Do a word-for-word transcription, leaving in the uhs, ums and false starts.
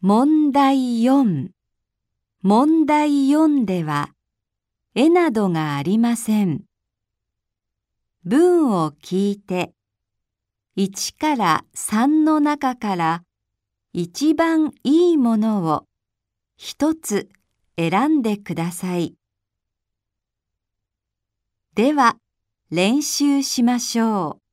問題よん。問題よんでは、絵などがありません。文を聞いて、いちからさんの中から一番いいものを一つ選んでください。では、練習しましょう。